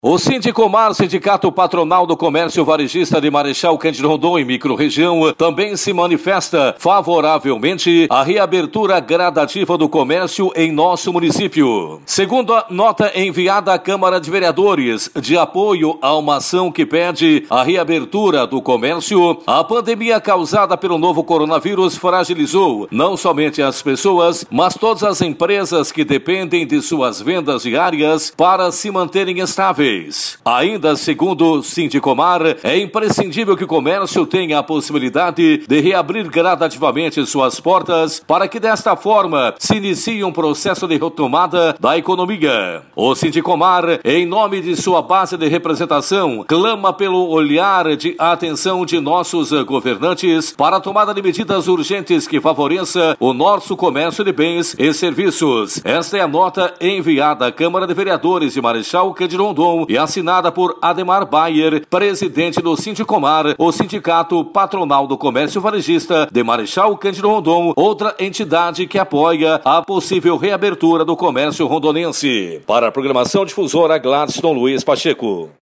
O Sindicomar, Sindicato Patronal do Comércio Varejista de Marechal Cândido Rondon e Microrregião, também se manifesta favoravelmente à reabertura gradativa do comércio em nosso município. Segundo a nota enviada à Câmara de Vereadores de apoio a uma ação que pede a reabertura do comércio, a pandemia causada pelo novo coronavírus fragilizou não somente as pessoas, mas todas as empresas que dependem de suas vendas diárias para se manterem estáveis. Ainda segundo o Sindicomar, é imprescindível que o comércio tenha a possibilidade de reabrir gradativamente suas portas para que desta forma se inicie um processo de retomada da economia. O Sindicomar, em nome de sua base de representação, clama pelo olhar de atenção de nossos governantes para a tomada de medidas urgentes que favoreça o nosso comércio de bens e serviços. Esta é a nota enviada à Câmara de Vereadores de Marechal Cândido Rondon e assinada por Ademar Bayer, presidente do Sindicomar, o Sindicato Patronal do Comércio Varejista de Marechal Cândido Rondon, outra entidade que apoia a possível reabertura do comércio rondonense. Para a programação difusora, Gladstone Luiz Pacheco.